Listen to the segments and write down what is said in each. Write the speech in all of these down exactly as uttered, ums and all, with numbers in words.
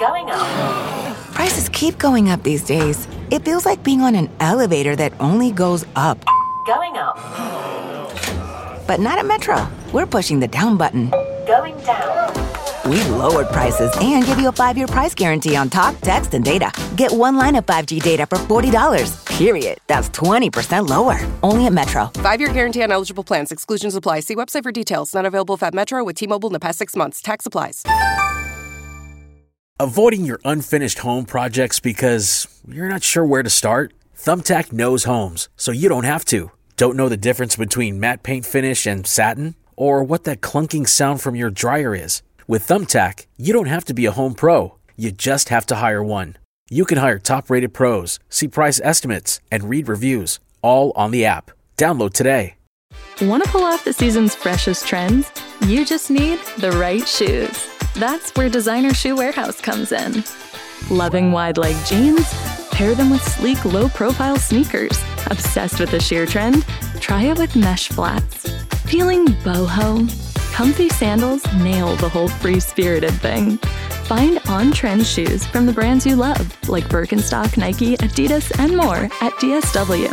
Going up. Prices keep going up these days. It feels like being on an elevator that only goes up. Going up. But not at Metro. We're pushing the down button. Going down. We've lowered prices and give you a five-year price guarantee on talk, text, and data. Get one line of five G data for forty dollars. Period. That's twenty percent lower. Only at Metro. Five-year guarantee on eligible plans. Exclusions apply. See website for details. Not available at Metro with T-Mobile in the past six months. Tax applies. Avoiding your unfinished home projects because you're not sure where to start? Thumbtack knows homes, so you don't have to. Don't know the difference between matte paint finish and satin? Or what that clunking sound from your dryer is? With Thumbtack, you don't have to be a home pro. You just have to hire one. You can hire top-rated pros, see price estimates, and read reviews, all on the app. Download today. Want to pull off the season's freshest trends? You just need the right shoes. That's where Designer Shoe Warehouse comes in. Loving wide-leg jeans? Pair them with sleek, low-profile sneakers. Obsessed with the sheer trend? Try it with mesh flats. Feeling boho? Comfy sandals nail the whole free-spirited thing. Find on-trend shoes from the brands you love, like Birkenstock, Nike, Adidas, and more at D S W.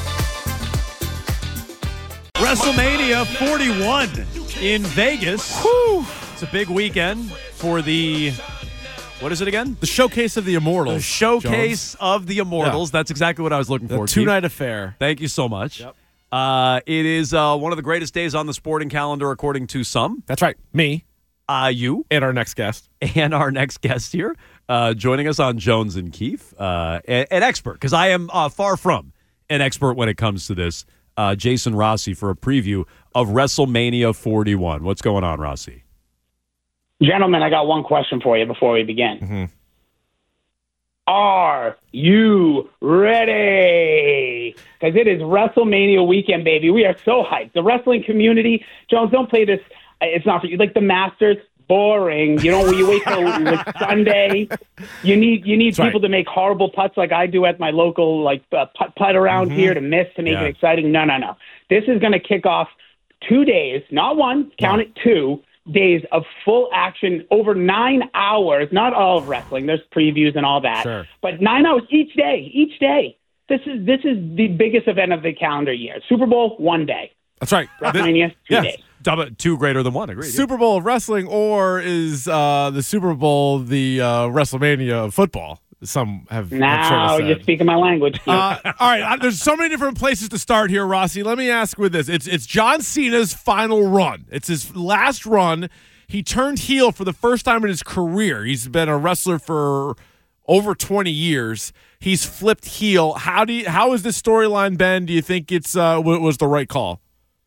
WrestleMania forty-one in Vegas. Whew. It's a big weekend for the, what is it again? The Showcase of the Immortals. The Showcase Jones. of the Immortals. Yeah. That's exactly what I was looking the for. The two-night affair. Thank you so much. Yep. Uh, it is uh, one of the greatest days on the sporting calendar, according to some. That's right. Me. Uh, you. And our next guest. And our next guest here, uh, joining us on Jones and Keefe, uh, an, an expert, because I am uh, far from an expert when it comes to this, uh, Jason Rossi, for a preview of WrestleMania forty-one. What's going on, Rossi? Gentlemen, I got one question for you before we begin. Mm-hmm. Are you ready? Because it is WrestleMania weekend, baby. We are so hyped. The wrestling community, Jones, don't play this. It's not for you. Like the Masters, boring. You know, you wait till like Sunday. You need you need That's people right. to make horrible putts like I do at my local like uh, putt putt around Mm-hmm. here to miss to make Yeah. it exciting. No, no, no. This is going to kick off two days, not one. Count No. it two. Days of full action over nine hours, not all of wrestling. There's previews and all that, Sure. but nine hours each day, each day. This is this is the biggest event of the calendar year. Super Bowl, one day. That's right. WrestleMania, two yes. days. Double, two greater than one, agreed. Super Bowl of wrestling, or is uh, the Super Bowl the uh, WrestleMania of football? Some have, have Now sort of you're said. speaking my language. Uh, all right, uh, there's so many different places to start here, Rossi. Let me ask with this: It's it's John Cena's final run. It's his last run. He turned heel for the first time in his career. He's been a wrestler for over twenty years. He's flipped heel. How do you, how has this storyline been? Do you think it's uh, w- was the right call?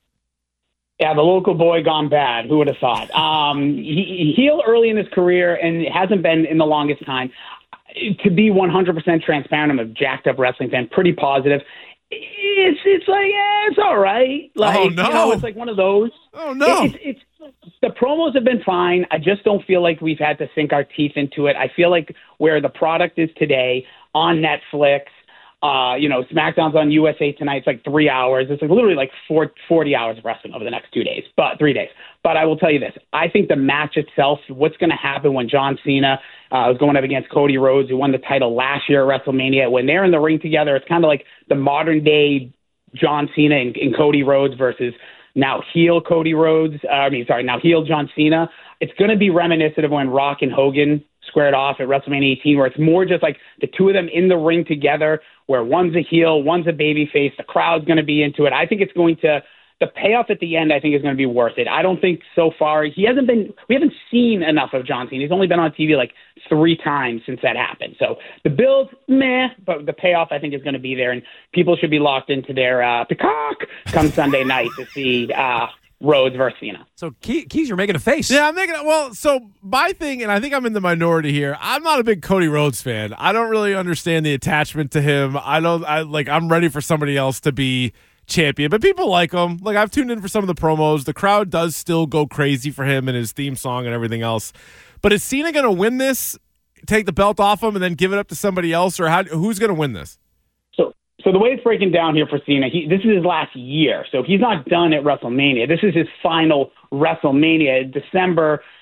Yeah, the local boy gone bad. Who would have thought? Um, he, he heel early in his career, and it hasn't been in the longest time. To be one hundred percent transparent, I'm a jacked up wrestling fan, pretty positive. It's it's like yeah, it's all right. Like Oh, no. you know, it's like one of those. Oh no! It's, it's the promos have been fine. I just don't feel like we've had to sink our teeth into it. I feel like where the product is today on Netflix, uh, you know, SmackDown's on U S A tonight. It's like three hours. It's like literally like four, forty hours of wrestling over the next two days, but three days. But I will tell you this: I think the match itself, what's going to happen when John Cena uh, was going up against Cody Rhodes, who won the title last year at WrestleMania, when they're in the ring together, it's kind of like the modern day John Cena and, and Cody Rhodes versus now heel Cody Rhodes. Uh, I mean, sorry, now heel John Cena. It's going to be reminiscent of when Rock and Hogan squared off at WrestleMania eighteen, where it's more just like the two of them in the ring together, where one's a heel, one's a babyface. The crowd's going to be into it. I think it's going to, the payoff at the end, I think, is going to be worth it. I don't think so far, he hasn't been, we haven't seen enough of John Cena. He's only been on T V like three times since that happened. So the build, meh, but the payoff, I think, is going to be there, and people should be locked into their uh, peacock come Sunday night to see uh, Rhodes versus Cena. So, Keys, you're making a face. Yeah, I'm making it. Well, so my thing, and I think I'm in the minority here. I'm not a big Cody Rhodes fan. I don't really understand the attachment to him. I don't. I like. I'm ready for somebody else to be champion, but people like him. Like I've tuned in for some of the promos. The crowd does still go crazy for him and his theme song and everything else. But is Cena going to win this? Take the belt off him and then give it up to somebody else, or how? Who's going to win this? So, so the way it's breaking down here for Cena, he, this is his last year, so he's not done at WrestleMania. This is his final WrestleMania. December,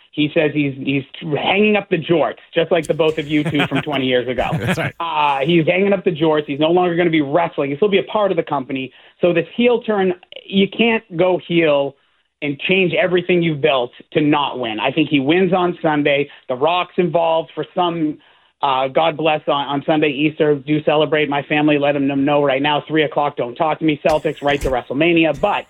He says he's he's hanging up the jorts, just like the both of you two from twenty years ago. That's right. Uh, he's hanging up the jorts. He's no longer going to be wrestling. He'll still be a part of the company. So this heel turn, you can't go heel and change everything you've built to not win. I think he wins on Sunday. The Rock's involved for some, uh, God bless, on, on Sunday, Easter. Do celebrate. My family, let them know right now, three o'clock, don't talk to me. Celtics, right to WrestleMania. But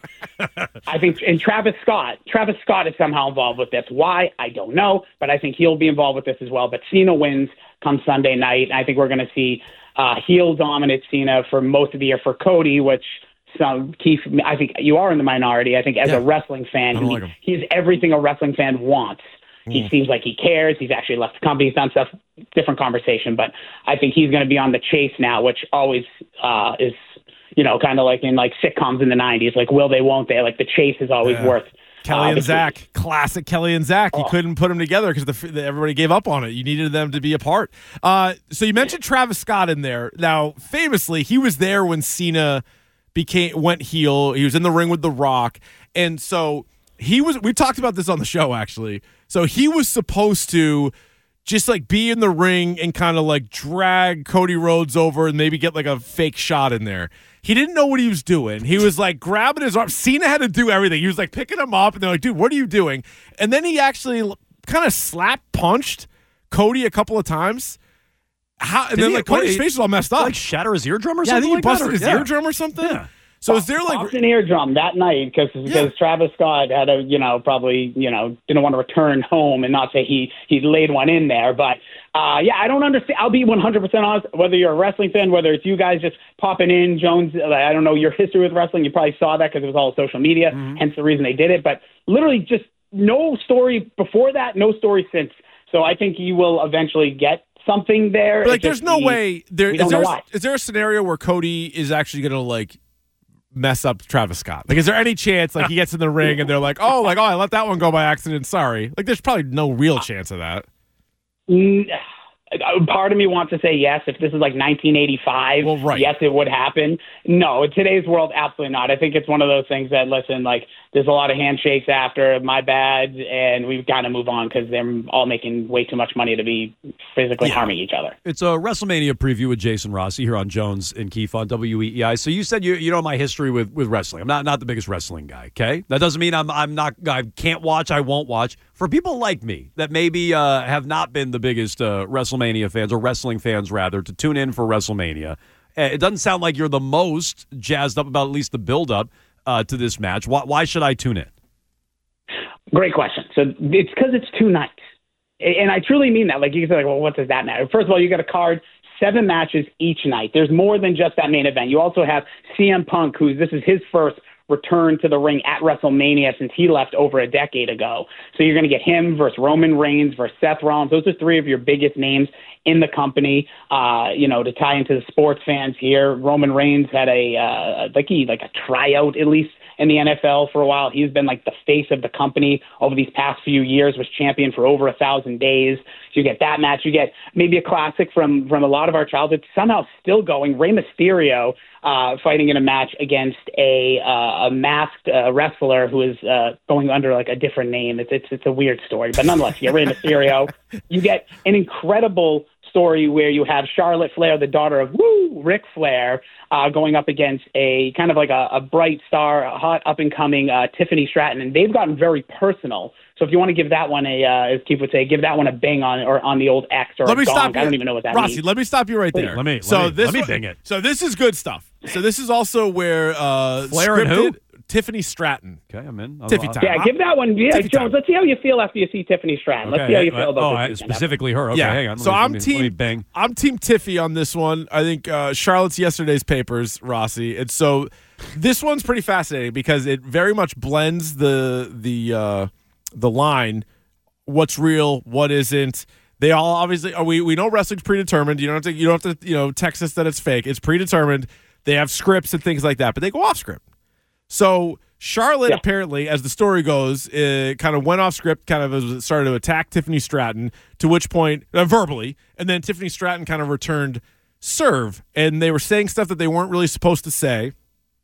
I think, and Travis Scott, Travis Scott is somehow involved with this. Why? I don't know, but I think he'll be involved with this as well. But Cena wins come Sunday night. I think we're going to see uh, heel dominant Cena for most of the year for Cody, which So, Keith, I think you are in the minority. I think as Yeah. a wrestling fan, I don't he, like him. he's everything a wrestling fan wants. Mm. He seems like he cares. He's actually left the company. He's done stuff, different conversation. But I think he's going to be on the chase now, which always uh, is, you know, kind of like in like sitcoms in the nineties, like will they, won't they? Like the chase is always Yeah. worth. Kelly uh, and the Zach, classic Kelly and Zach. You Oh. couldn't put them together because the, the, everybody gave up on it. You needed them to be apart. Uh, so you mentioned Travis Scott in there. Now, famously, he was there when Cena became went heel. He was in the ring with The Rock, and so he was. We talked about this on the show actually. So he was supposed to just like be in the ring and kind of like drag Cody Rhodes over and maybe get like a fake shot in there. He didn't know what he was doing. He was like grabbing his arm. Cena had to do everything. He was like picking him up, and they're like, dude, what are you doing? And then he actually kind of slap punched Cody a couple of times. How, and Did then he- like what, Cody's he- face was all messed up. Like shatter his eardrum or yeah, I something think he like that, busted or- his yeah. eardrum or something. Yeah. So is there like Popped an eardrum that night because because Yeah. Travis Scott had a you know probably you know didn't want to return home and not say he he laid one in there, but uh, yeah, I don't understand. I'll be one hundred percent honest. Whether you're a wrestling fan, whether it's you guys just popping in, Jones, I don't know your history with wrestling. You probably saw that because it was all social media, Mm-hmm. hence the reason they did it. But literally, just no story before that, no story since. So I think you will eventually get something there. like It's there's just no the- way there we is don't there know why. is there a scenario where Cody is actually gonna like mess up Travis Scott? Like is there any chance like he gets in the ring and they're like, oh like oh I let that one go by accident, sorry. Like there's probably no real chance of that. Mm, Part of me wants to say yes. If this is like nineteen eighty-five, Well, right. yes, it would happen. No, in today's world, absolutely not. I think it's one of those things that, listen, like there's a lot of handshakes after, my bad, and we've got to move on because they're all making way too much money to be physically harming each other. It's a WrestleMania preview with Jason Rossi here on Jones and Keefe on W E E I. So you said you you know my history with, with wrestling. I'm not not the biggest wrestling guy. Okay, that doesn't mean I'm I'm not I can't watch. I won't watch. For people like me that maybe uh, have not been the biggest uh, WrestleMania fans or wrestling fans rather to tune in for WrestleMania, uh, it doesn't sound like you're the most jazzed up about at least the build up uh, to this match. Why, why should I tune in? Great question. So it's because it's two nights. And I truly mean that. Like, you can say, like, well, what does that matter? First of all, you got a card, seven matches each night. There's more than just that main event. You also have C M Punk, who's this is his first return to the ring at WrestleMania since he left over a decade ago. So you're going to get him versus Roman Reigns versus Seth Rollins. Those are three of your biggest names in the company. Uh, you know, to tie into the sports fans here, Roman Reigns had a, uh, like he, like a tryout at least in the N F L for a while. He's been like the face of the company over these past few years, was champion for over a thousand days. So you get that match. You get maybe a classic from, from a lot of our childhood, somehow still going, Rey Mysterio uh, fighting in a match against a, uh, a masked uh, wrestler who is uh, going under like a different name. It's, it's, it's a weird story, but nonetheless, you get Rey Mysterio. You get an incredible story where you have Charlotte Flair, the daughter of Woo, Ric Flair, uh, going up against a kind of like a, a bright star, a hot up-and-coming uh, Tiffany Stratton, and they've gotten very personal. So if you want to give that one a, uh, as Keith would say, give that one a bang on or on the old X or Let a me gonk. stop you. I don't even know what that Rossi, means. let me stop you right there. Let me- let so me- this let me one- bing it. So this is good stuff. So this is also where uh Flair and who? scripted Tiffany Stratton. Okay, I'm in. I'll- Tiffy I'll- time. Yeah, give that one. Yeah, Tiffy Jones, time. let's see how you feel after you see Tiffany Stratton. Let's Okay, see how you uh, feel about oh, this I- weekend. specifically her. Okay, yeah. hang on. So Let me- I'm let me- team. let me bang. I'm team Tiffy on this one. I think uh, Charlotte's yesterday's papers, Rossi, and so this one's pretty fascinating because it very much blends the the uh, the line, what's real, what isn't. They all obviously oh, we we know wrestling's predetermined. You don't have to you don't have to you know text us that it's fake. It's predetermined. They have scripts and things like that, but they go off script. So Charlotte Yeah. apparently, as the story goes, uh, kind of went off script, kind of as- started to attack Tiffany Stratton, to which point, uh, verbally, and then Tiffany Stratton kind of returned serve, and they were saying stuff that they weren't really supposed to say.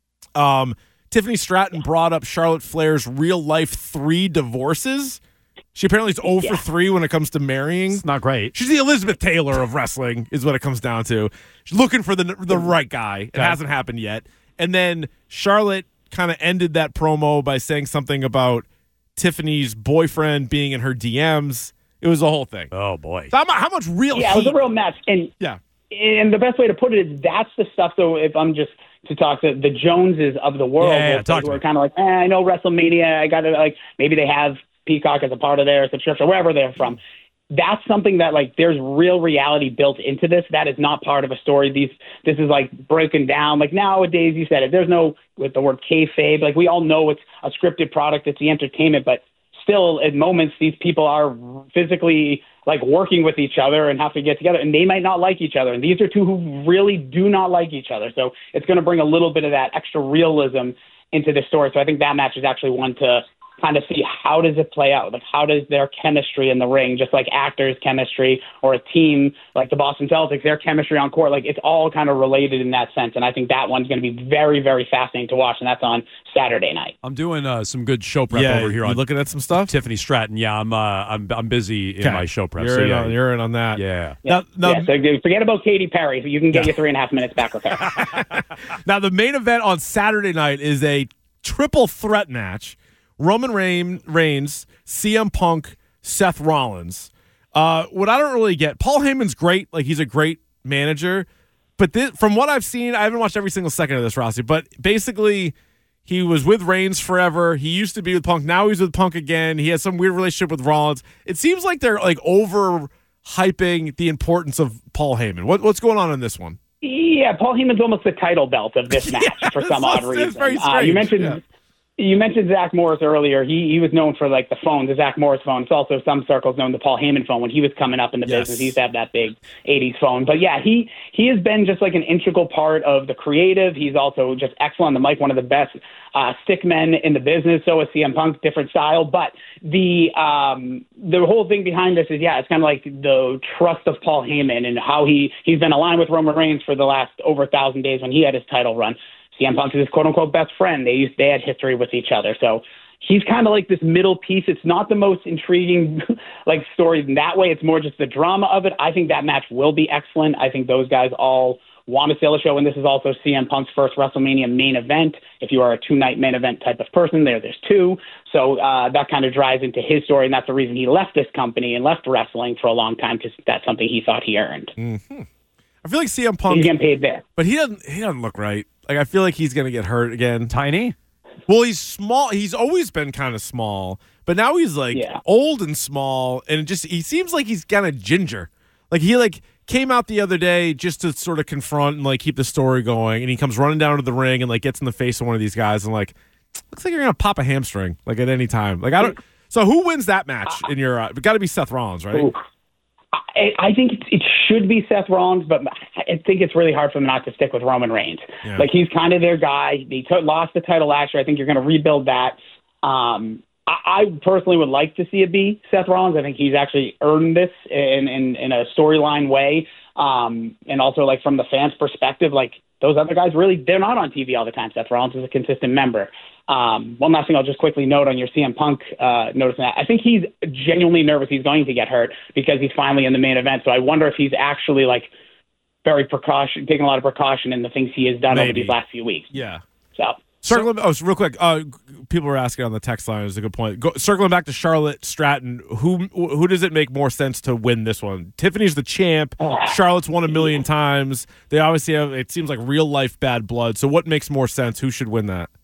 Um, Tiffany Stratton brought up Charlotte Flair's real-life three divorces. She apparently is zero for three when it comes to marrying. It's not great. She's the Elizabeth Taylor of wrestling, is what it comes down to. She's looking for the the right guy. It Okay. hasn't happened yet. And then Charlotte kind of ended that promo by saying something about Tiffany's boyfriend being in her D Ms. It was a whole thing. Oh, boy. So how, mu- how much real Yeah, it was heat- a real mess. And Yeah. and the best way to put it is that's the stuff. So if I'm just to talk to the Joneses of the world, Yeah, yeah, where talk to we're me. kind of like, eh, I know WrestleMania. I got to like maybe they have Peacock as a part of their subscription, wherever they're from. That's something that like there's real reality built into this. That is not part of a story. These this is like breaking down. Like nowadays, you said it. There's no with the word kayfabe. Like we all know it's a scripted product. It's the entertainment, but still at moments these people are physically like working with each other and have to get together, and they might not like each other. And these are two who really do not like each other. So it's going to bring a little bit of that extra realism into the story. So I think that match is actually one to kind of see how does it play out? Like how does their chemistry in the ring, just like actors' chemistry or a team like the Boston Celtics, their chemistry on court, like it's all kind of related in that sense. And I think that one's going to be very, very fascinating to watch, and that's on Saturday night. I'm doing uh, some good show prep Yeah, over here you on looking at some stuff? Tiffany Stratton. Yeah, I'm uh, I'm I'm busy in Okay. my show prep. You're, so in yeah, on, you're in on that. yeah. Now, now, yeah, so forget about Katy Perry. You can get your three and a half minutes back with her. now, the main event on Saturday night is a triple threat match. Roman Reign, Reigns, C M Punk, Seth Rollins. Uh, what I don't really get, Paul Heyman's great. Like, he's a great manager. But this, from what I've seen, I haven't watched every single second of this, Rossi, but basically he was with Reigns forever. He used to be with Punk. Now he's with Punk again. He has some weird relationship with Rollins. It seems like they're, like, over-hyping the importance of Paul Heyman. What, what's going on in this one? Yeah, Paul Heyman's almost the title belt of this match Yeah, for some that's- odd that's reason. very Uh, strange, you mentioned yeah. you mentioned Zach Morris earlier. He he was known for like the phone, the Zach Morris phone. It's also some circles known the Paul Heyman phone when he was coming up in the Yes. business. He used to have that big eighties phone. But yeah, he he has been just like an integral part of the creative. He's also just excellent on the mic, one of the best uh, stick men in the business. So is C M Punk, different style. But the um, the whole thing behind this is, yeah, it's kind of like the trust of Paul Heyman and how he, he's been aligned with Roman Reigns for the last over a thousand days when he had his title run. C M Punk is his quote-unquote best friend. They used they had history with each other. So he's kind of like this middle piece. It's not the most intriguing like story in that way. It's more just the drama of it. I think that match will be excellent. I think those guys all want to sell a show, and this is also C M Punk's first WrestleMania main event. If you are a two-night main event type of person, there, there's two. So uh, that kind of drives into his story, and that's the reason he left this company and left wrestling for a long time, because that's something he thought he earned. Mm-hmm. I feel like C M Punk, He's getting paid there. but he doesn't. He doesn't look right. Like, I feel like he's gonna get hurt again. Tiny? Well, he's small. He's always been kind of small, but now he's like Yeah. old and small, and it just he seems like he's kind of ginger. Like he like came out the other day just to sort of confront and like keep the story going, and he comes running down to the ring and like gets in the face of one of these guys and like looks like you're gonna pop a hamstring like at any time. Like I don't. So who wins that match in your? Uh, it got to be Seth Rollins, right? Ooh. I, I think it, it should be Seth Rollins, but I think it's really hard for them not to stick with Roman Reigns. Yeah. Like, he's kind of their guy. He took, lost the title last year. I think you're going to rebuild that. Um, I, I personally would like to see it be Seth Rollins. I think he's actually earned this in, in, in a storyline way. Um, and also, like, from the fans' perspective, like, those other guys really, they're not on T V all the time. Seth Rollins is a consistent member. Um, one last thing I'll just quickly note on your C M Punk uh, notice that. I think he's genuinely nervous he's going to get hurt because he's finally in the main event. So I wonder if he's actually like very precaution, taking a lot of precaution in the things he has done Maybe. over these last few weeks. Yeah. So Circling. Oh, so real quick. Uh, people were asking on the text line. Is a good point. Go, circling back to Charlotte Stratton. Who who does it make more sense to win this one? Tiffany's the champ. Charlotte's won a million times. They obviously have. It seems like real life bad blood. So what makes more sense? Who should win that?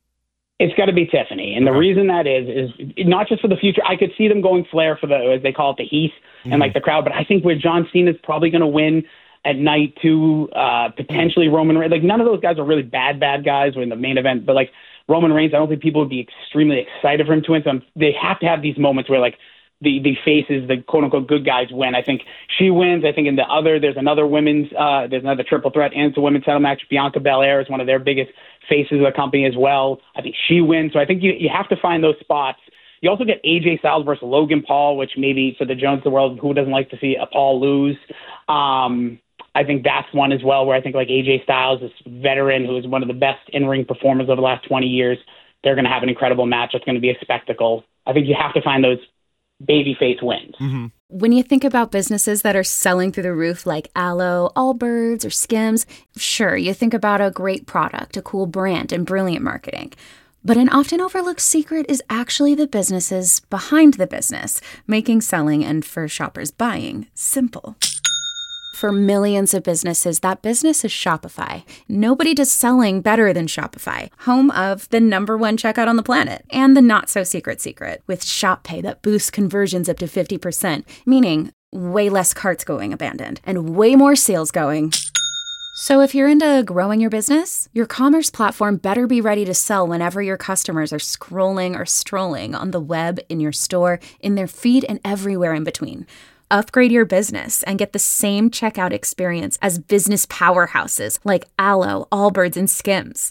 it's got to be Tiffany. And the Okay. reason that is, is not just for the future. I could see them going Flair for the, as they call it, the Heath and like the crowd. But I think where John Cena's probably going to win at night too, uh, potentially Roman Reigns. Like none of those guys are really bad, bad guys in the main event. But like Roman Reigns, I don't think people would be extremely excited for him to win. So they have to have these moments where like, the the faces, the quote-unquote good guys win. I think she wins. I think in the other, there's another women's, uh, there's another triple threat, and it's a women's title match. Bianca Belair is one of their biggest faces of the company as well. I think she wins. So I think you, you have to find those spots. You also get A J Styles versus Logan Paul, which maybe for the Jones of the world, who doesn't like to see a Paul lose? Um, I think that's one as well, where I think like A J Styles, this veteran who is one of the best in-ring performers of the last twenty years, they're going to have an incredible match. It's going to be a spectacle. I think you have to find those babyface wins. Mm-hmm. When you think about businesses that are selling through the roof like Aloe, Allbirds, or Skims, sure, you think about a great product, a cool brand, and brilliant marketing. But an often overlooked secret is actually the businesses behind the business, making selling and for shoppers buying simple. For millions of businesses, that business is Shopify. Nobody does selling better than Shopify, home of the number one checkout on the planet and the not-so-secret secret with Shop Pay that boosts conversions up to fifty percent, meaning way less carts going abandoned and way more sales going. So if you're into growing your business, your commerce platform better be ready to sell whenever your customers are scrolling or strolling on the web, in your store, in their feed, and everywhere in between. Upgrade your business and get the same checkout experience as business powerhouses like Aloe, Allbirds, and Skims.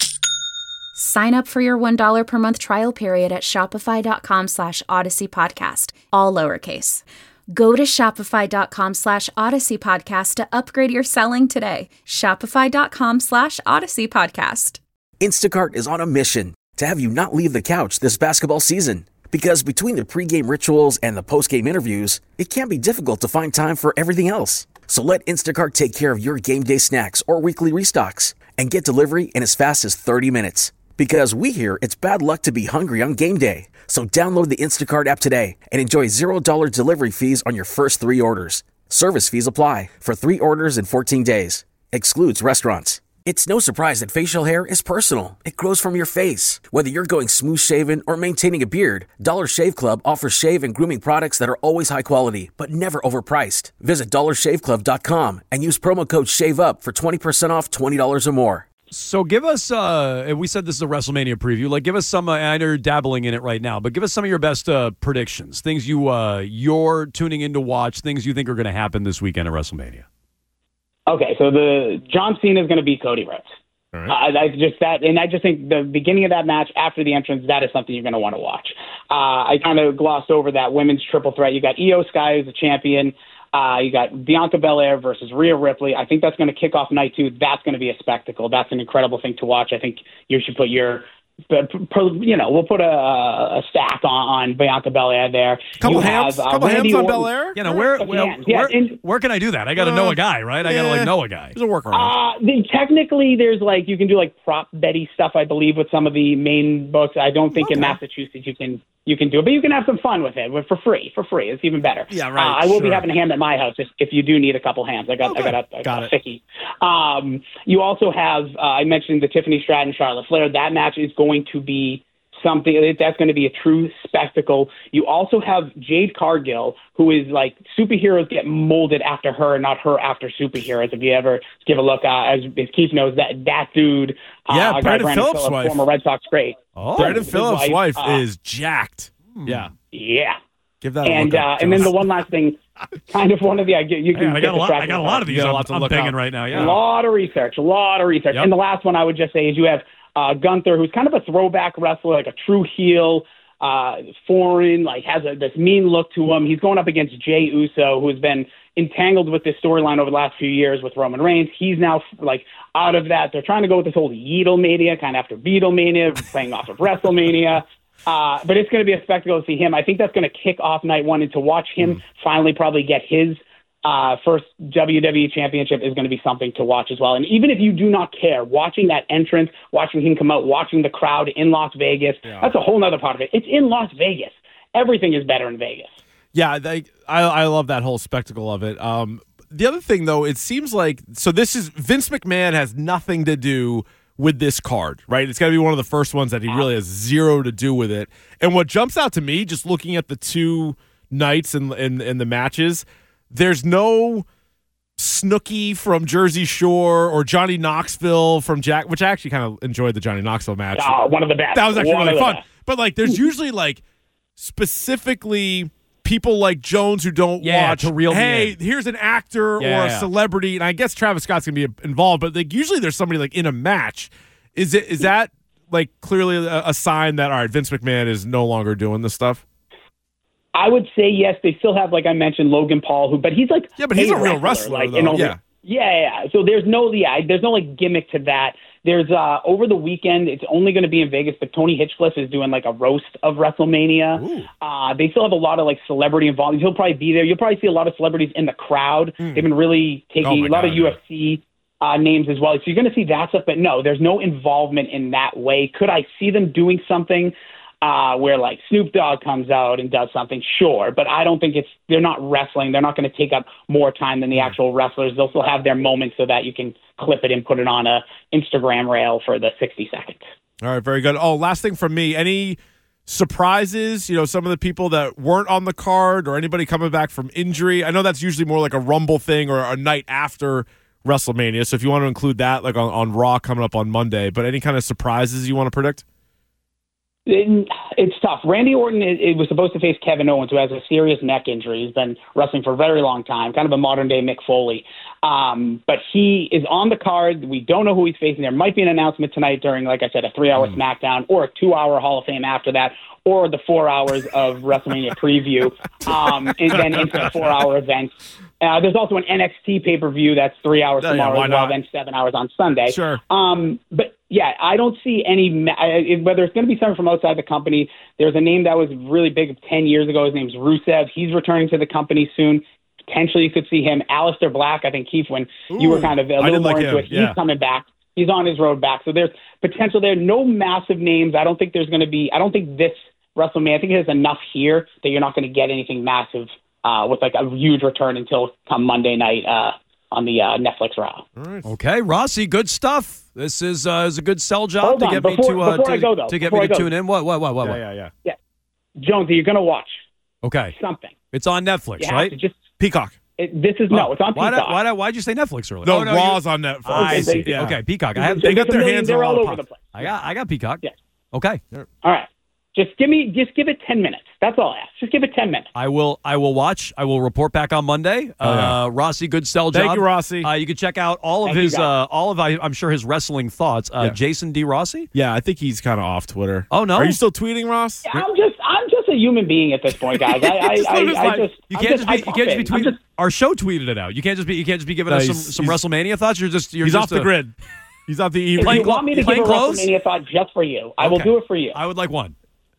Sign up for your one dollar per month trial period at shopify.com slash Odyssey Podcast, all lowercase. Go to shopify.com slash Odyssey Podcast to upgrade your selling today. Shopify.com slash Odyssey Podcast. Instacart is on a mission to have you not leave the couch this basketball season. Because between the pregame rituals and the postgame interviews, it can be difficult to find time for everything else. So let Instacart take care of your game day snacks or weekly restocks and get delivery in as fast as thirty minutes. Because we hear it's bad luck to be hungry on game day. So download the Instacart app today and enjoy zero dollars delivery fees on your first three orders. Service fees apply for three orders in fourteen days. Excludes restaurants. It's no surprise that facial hair is personal. It grows from your face. Whether you're going smooth shaven or maintaining a beard, Dollar Shave Club offers shave and grooming products that are always high quality, but never overpriced. Visit dollar shave club dot com and use promo code SHAVEUP for twenty percent off twenty dollars or more. So give us, uh, and we said this is a WrestleMania preview, like give us some, uh, I know you're dabbling in it right now, but give us some of your best uh, predictions, things you, uh, you're tuning in to watch, things you think are going to happen this weekend at WrestleMania. Okay, so the John Cena is going to beat Cody Rhodes. All right. Uh, I just that, and I just think the beginning of that match after the entrance, that is something you're going to want to watch. Uh, I kind of glossed over that women's triple threat. You got Io Sky as a champion. Uh, you got Bianca Belair versus Rhea Ripley. I think that's going to kick off night two. That's going to be a spectacle. That's an incredible thing to watch. I think you should put your, you know, we'll put a, a stack on, on Bianca Belair there. Couple you hands, have, uh, couple Randy hands on Orton. Belair. You know, where, Couple where, hands. Yeah, where, and- where can I do that? I got to Uh, know a guy, right? I got to yeah. like know a guy. There's a workaround. Uh, the, technically, there's like you can do like prop Betty stuff, I believe, with some of the main books. I don't think in Massachusetts you can you can do it, but you can have some fun with it for free. For free, it's even better. Yeah, right, Uh, I will be sure. having a ham at my house if, if you do need a couple hams. I got Okay. I got a, I Got got a it. sickie. Um, you also have uh, I mentioned the Tiffany Stratton Charlotte Flair. That match is going to be something that's going to be a true spectacle. You also have Jade Cargill, who is like superheroes get molded after her, not her after superheroes. If you ever give a look, uh, as, as Keith knows, that that dude, uh, Yeah, our guy Brandon Phillips' wife. former Red Sox great. Oh, Brandon his Phillips' wife, wife, uh, is jacked. Yeah, Yeah. give that. a And look uh, up, and then the Jonas. one last thing, kind of one of the I get you can I get got a lot. I distracted got a by lot of it. these. You got a I'm, lot to I'm look banging up. right now. A Yeah. lot of research, a lot of research. Yep. And the last one I would just say is you have uh, Gunther, who's kind of a throwback wrestler, like a true heel, uh, foreign, like has a, this mean look to him. He's going up against Jey Uso, who has been entangled with this storyline over the last few years with Roman Reigns. He's now like out of that. They're trying to go with this whole Yeedlemania, kind of after Beatlemania, playing off of WrestleMania. Uh, but it's going to be a spectacle to see him. I think that's going to kick off night one, and to watch him mm. finally probably get his uh, first W W E championship is going to be something to watch as well. And even if you do not care, watching that entrance, watching him come out, watching the crowd in Las Vegas, yeah. that's a whole nother part of it. It's in Las Vegas. Everything is better in Vegas. Yeah, they, I I love that whole spectacle of it. Um, the other thing, though, it seems like, so this is, Vince McMahon has nothing to do with this card, right? It's got to be one of the first ones that he really has zero to do with it. And what jumps out to me, just looking at the two nights and in, in, in the matches, there's no Snooki from Jersey Shore or Johnny Knoxville from Jack, which I actually kind of enjoyed the Johnny Knoxville match. Oh, one of the best. That was actually one really fun. Best. But like, there's usually like specifically people like Jones who don't yeah, watch. To reel hey, me in. here's an actor yeah, or a yeah. celebrity, and I guess Travis Scott's gonna be involved. But like, usually there's somebody like in a match. Is it is that like clearly a, a sign that all right, Vince McMahon is no longer doing this stuff? I would say yes. They still have, like I mentioned, Logan Paul, who, but he's like yeah, but he's a real wrestler, like, though. you know, yeah. yeah, yeah. So there's no, yeah, there's no like gimmick to that. There's uh, over the weekend, it's only going to be in Vegas, but Tony Hitchcliffe is doing like a roast of WrestleMania. Uh, they still have a lot of like celebrity involvement. He'll probably be there. You'll probably see a lot of celebrities in the crowd. Mm. They've been really taking oh a lot God, of U F C uh, names as well. So you're going to see that stuff, but no, there's no involvement in that way. Could I see them doing something uh, where like Snoop Dogg comes out and does something? Sure, but I don't think it's, they're not wrestling. They're not going to take up more time than the actual wrestlers. They'll still have their moments so that you can clip it and put it on a Instagram rail for the sixty seconds. All right, very good. Oh, last thing from me. Any surprises, you know, some of the people that weren't on the card or anybody coming back from injury? I know that's usually more like a Rumble thing or a night after WrestleMania. So if you want to include that, like on, on Raw coming up on Monday, but any kind of surprises you want to predict? It, it's tough. Randy Orton it, it was supposed to face Kevin Owens, who has a serious neck injury. He's been wrestling for a very long time, kind of a modern-day Mick Foley. Um, but he is on the card. We don't know who he's facing. There might be an announcement tonight during, like I said, a three-hour mm. SmackDown or a two-hour Hall of Fame after that, or the four hours of WrestleMania preview, um, and then into the four-hour event. Uh, there's also an N X T pay-per-view that's three hours yeah, tomorrow yeah, as well, then seven hours on Sunday. Sure. Um, but, yeah, I don't see any ma- – whether it's going to be someone from outside the company. There's a name that was really big ten years ago. His name's Rusev. He's returning to the company soon. Potentially you could see him. Aleister Black, I think, Keith, when Ooh, you were kind of a little more like into him. it, yeah. he's coming back. He's on his road back. So there's potential there. No massive names. I don't think there's going to be – I don't think this WrestleMania – I think there's enough here that you're not going to get anything massive uh, with like a huge return until come Monday night uh, on the uh, Netflix Raw. Right. Okay, Rossi, good stuff. This is uh, is a good sell job Hold to on, get before, me to uh, before to, I go, though, to get before me to I go. tune in. What what what what? Yeah, what? yeah, yeah. Yeah. Jonesy, you're going to watch Okay, something. it's on Netflix, You have right? to just Peacock. it, This is, no, it's on Why Peacock. did, why did, why'd you say Netflix earlier? No, oh, no Raw's you- on Netflix. I see. Yeah. Okay, Peacock. I have. They got There's a their million- hands they're on a all lot of over the pop- place. I got. I got Peacock. Yeah. Okay. All right. Just give me, just give it ten minutes. That's all I ask. Just give it ten minutes. I will. I will watch. I will report back on Monday. Oh, yeah. uh, Rossi, good sell job. Thank you, Rossi. Uh, you can check out all of Thank you, his, guys. uh, all of I, I'm sure his wrestling thoughts. Uh, Yeah. Jason D. Rossi. Yeah, I think he's kind of off Twitter. Oh, no? Are you still tweeting, Ross? I'm just, I'm just a human being at this point, guys. I, I, Just I, live his I life. just, You I'm can't just, I be. You pop can't just be in. I'm tweeting. just- Our show tweeted it out. You can't just be. You can't just be giving No, us some, he's- some he's- WrestleMania thoughts. You're just. You're He's just off the a- grid. He's off the If Plain you clo- want me to plain give a clothes? WrestleMania thought just for you, I will Okay. do it for you. I would like one.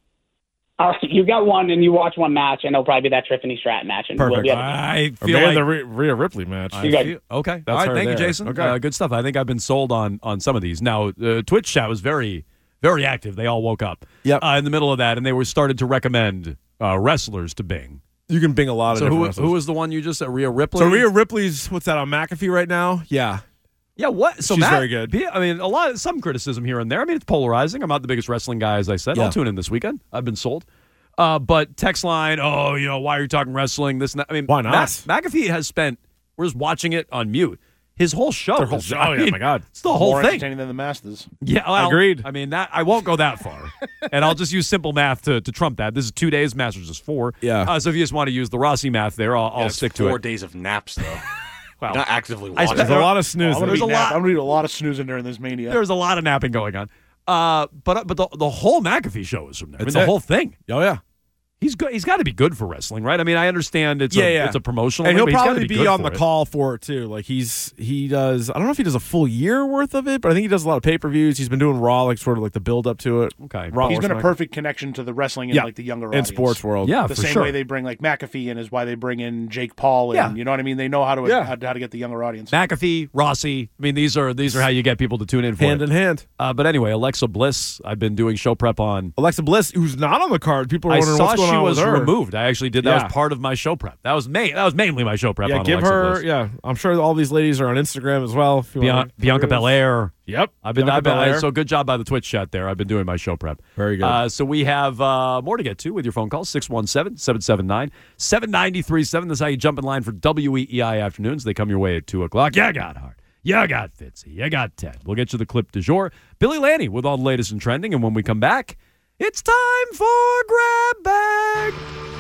All right, you got one, and you watch one match, and it'll probably be that Tiffany Stratton match, and we'll Perfect. be able to- I Or feel maybe like the Rhea Rhea Ripley match. I You got- feel- okay. That's All right. her Thank you, there. Jason. Okay. Uh, good stuff. I think I've been sold on on some of these. Now, uh, Twitch chat was very, very active. They all woke up Yep. uh, in the middle of that, and they were started to recommend uh, wrestlers to Bing. You can bing a lot of So different who, wrestlers. who was the one you just said? Rhea Ripley? So Rhea Ripley's, what's that, on McAfee right now? Yeah. Yeah, what? So She's Matt, very good. I mean, a lot, some criticism here and there. I mean, it's polarizing. I'm not the biggest wrestling guy, as I said. Yeah. I'll tune in this weekend. I've been sold. Uh, but text line, oh, you know, why are you talking wrestling? This, and that. I mean, Why not? Mac- McAfee has spent. We're just watching it on mute. His whole show. Their whole is- show. I Oh, yeah, mean, my God. It's the whole More thing. entertaining than the Masters. Yeah, well, Agreed. I mean, that I won't go that far, and I'll just use simple math to, to trump that. This is two days. Masters is four. Yeah. Uh, so if you just want to use the Rossi math there, I'll, I'll Yeah, it's stick to four it. days of naps, though. Well, Not actively I watching. spent- There's a lot of I'm snoozing. gonna There's be a nap- lot- I'm gonna do a lot of snoozing during this mania. There's a lot of napping going on. Uh, but but the, the whole McAfee show is from there. I mean, That's the it. whole thing. Oh, yeah. He's good. He's got to be good for wrestling, right? I mean, I understand it's Yeah, a yeah. it's a promotional, And thing, he'll but he's gotta probably be, be good on for the it. call for it, too. Like, he's, he does, I don't know if he does a full year worth of it, but I think he does a lot of pay-per-views. He's been doing Raw, like, sort of like the build-up to it. Okay. Raw He's or been a SmackDown. perfect connection to the wrestling and Yeah. like the younger in audience. sports world. Yeah, The for same sure. way they bring like McAfee in is why they bring in Jake Paul. And, Yeah. you know what I mean? They know how to Yeah. how, how to get the younger audience. McAfee, Rossi. I mean, these are these are how you get people to tune in for Hand it. in hand. Uh, but anyway, Alexa Bliss. I've been doing show prep on. Alexa Bliss, who's not on the card. People are I wondering saw what's going she on was with her. removed. I actually did that Yeah. was part of my show prep. That was main. That was mainly my show prep. Yeah, on give Alexa her, Bliss. yeah. I'm sure all these ladies are on Instagram as well. If you Bian- wanna- Bianca Belair. Yep. I've been, Bianca I've been Belair. so good job by the Twitch chat there. I've been doing my show prep. Very good. Uh, so we have uh, more to get to with your phone calls six one seven, seven seven nine, seven nine three seven. That's how you jump in line for W E E I afternoons. They come your way at two o'clock. You got Hart. You got Fitzy. You got Ted. We'll get you the clip du jour. Billy Lanny with all the latest and trending. And when we come back, it's time for Grab Bag.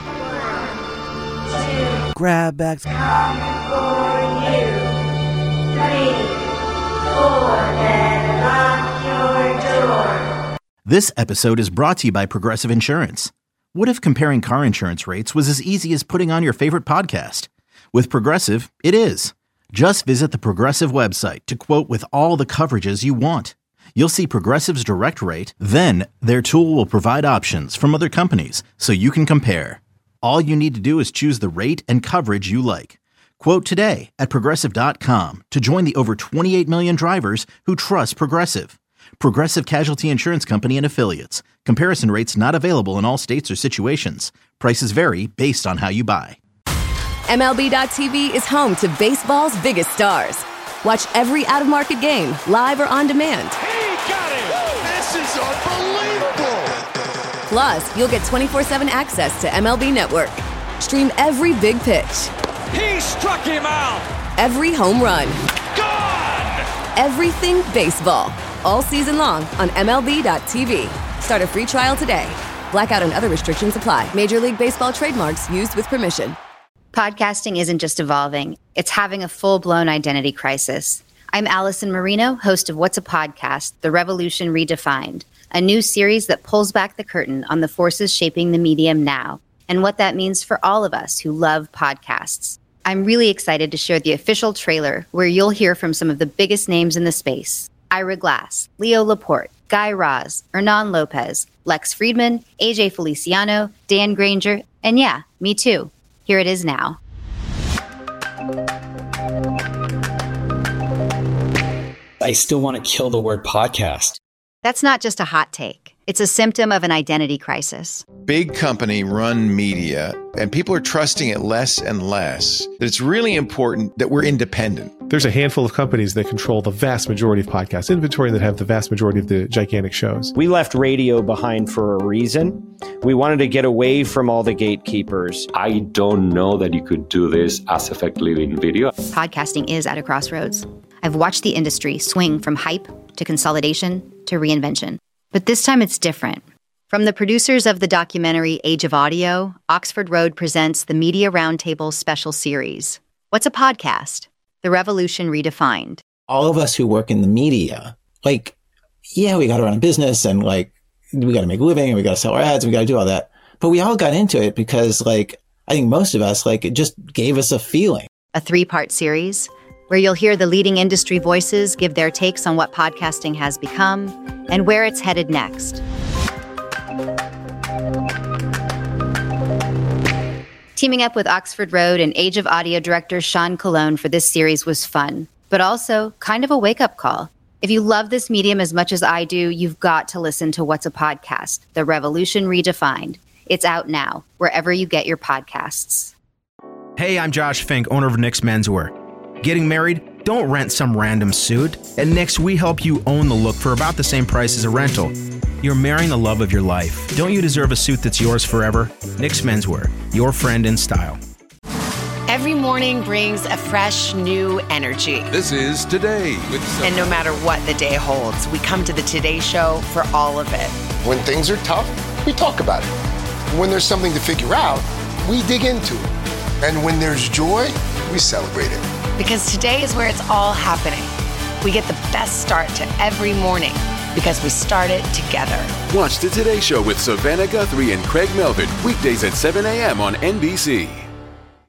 Grab bags. This episode is brought to you by Progressive Insurance. What if comparing car insurance rates was as easy as putting on your favorite podcast? With Progressive, it is. Just visit the Progressive website to quote with all the coverages you want. you'll see Progressive's direct rate, then their tool will provide options from other companies so you can compare. All you need to do is choose the rate and coverage you like. Quote today at Progressive dot com to join the over twenty-eight million drivers who trust Progressive. Progressive Casualty Insurance Company and Affiliates. Comparison rates not available in all states or situations. Prices vary based on how you buy. M L B dot T V is home to baseball's biggest stars. Watch every out-of-market game, live or on demand. He got it! This is unbelievable! Plus, you'll get twenty-four seven access to M L B Network. Stream every big pitch. He struck him out! Every home run. Gone! Everything baseball. All season long on M L B dot T V. Start a free trial today. Blackout and other restrictions apply. Major League Baseball trademarks used with permission. Podcasting isn't just evolving, it's having a full-blown identity crisis. I'm Allison Marino, host of What's a Podcast? The Revolution Redefined, a new series that pulls back the curtain on the forces shaping the medium now and what that means for all of us who love podcasts. I'm really excited to share the official trailer where you'll hear from some of the biggest names in the space. Ira Glass, Leo Laporte, Guy Raz, Hernan Lopez, Lex Friedman, A J Feliciano, Dan Granger, and yeah, me too. Here it is now. I still want to kill the word podcast. That's not just a hot take. It's a symptom of an identity crisis. Big company run media, and people are trusting it less and less. That it's really important that we're independent. There's a handful of companies that control the vast majority of podcast inventory that have the vast majority of the gigantic shows. We left radio behind for a reason. We wanted to get away from all the gatekeepers. I don't know that you could do this as effectively in video. Podcasting is at a crossroads. I've watched the industry swing from hype to consolidation to reinvention. But this time it's different. From the producers of the documentary Age of Audio, Oxford Road presents the Media Roundtable special series. What's a podcast? The Revolution Redefined. All of us who work in the media, like, yeah, we got to run a business and like, we got to make a living and we got to sell our ads and we got to do all that. But we all got into it because like, I think most of us, like, it just gave us a feeling. A three-part series where you'll hear the leading industry voices give their takes on what podcasting has become and where it's headed next. Teaming up with Oxford Road and Age of Audio director Sean Colon for this series was fun, but also kind of a wake-up call. If you love this medium as much as I do, you've got to listen to What's a Podcast? The Revolution Redefined. It's out now, wherever you get your podcasts. Hey, I'm Josh Fink, owner of Nick's Menswear. Getting married? Don't rent some random suit. At Nick's, we help you own the look for about the same price as a rental. You're marrying the love of your life. Don't you deserve a suit that's yours forever? Nick's Menswear, your friend in style. Every morning brings a fresh, new energy. This is Today with Sophie. And no matter what the day holds, we come to the Today Show for all of it. When things are tough, we talk about it. When there's something to figure out, we dig into it. And when there's joy, we celebrate it. Because today is where it's all happening. We get the best start to every morning because we start it together. Watch the Today Show with Savannah Guthrie and Craig Melvin weekdays at seven a.m. on N B C.